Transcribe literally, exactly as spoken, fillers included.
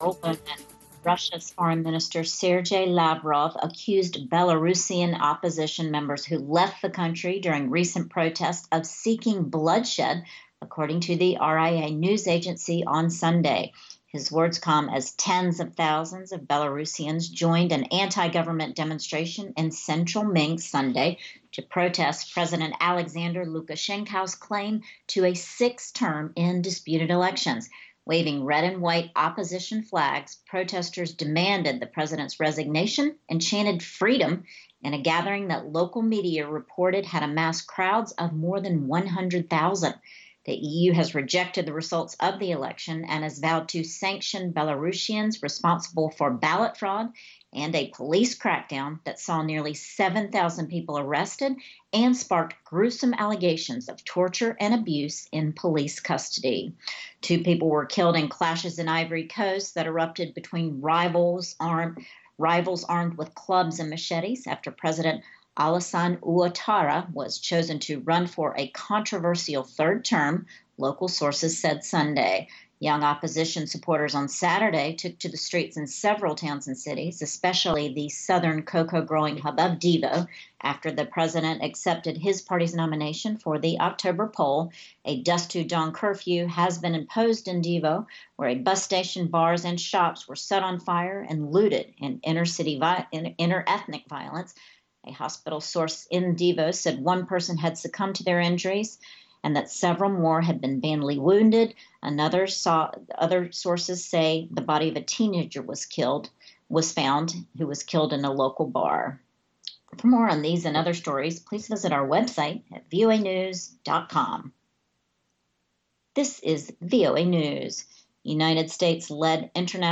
And Russia's Foreign Minister Sergei Lavrov accused Belarusian opposition members who left the country during recent protests of seeking bloodshed, according to the R I A news agency on Sunday. His words come as tens of thousands of Belarusians joined an anti-government demonstration in central Minsk Sunday to protest President Alexander Lukashenko's claim to a sixth term in disputed elections. Waving red and white opposition flags, protesters demanded the president's resignation and chanted freedom in a gathering that local media reported had amassed crowds of more than one hundred thousand. The E U has rejected the results of the election and has vowed to sanction Belarusians responsible for ballot fraud and a police crackdown that saw nearly seven thousand people arrested and sparked gruesome allegations of torture and abuse in police custody. Two people were killed in clashes in Ivory Coast that erupted between rivals armed, rivals armed with clubs and machetes after President Alassane Ouattara was chosen to run for a controversial third term, local sources said Sunday. Young opposition supporters on Saturday took to the streets in several towns and cities, especially the southern cocoa-growing hub of Devo, after the president accepted his party's nomination for the October poll. A dusk-to-dawn curfew has been imposed in Devo, where a bus station, bars, and shops were set on fire and looted in inter-city vi- in inter-ethnic violence. A hospital source in Devo said one person had succumbed to their injuries and that several more had been badly wounded. Another saw, other sources say the body of a teenager was killed, was found, who was killed in a local bar. For more on these and other stories, please visit our website at V O A news dot com. This is V O A News. United States-led international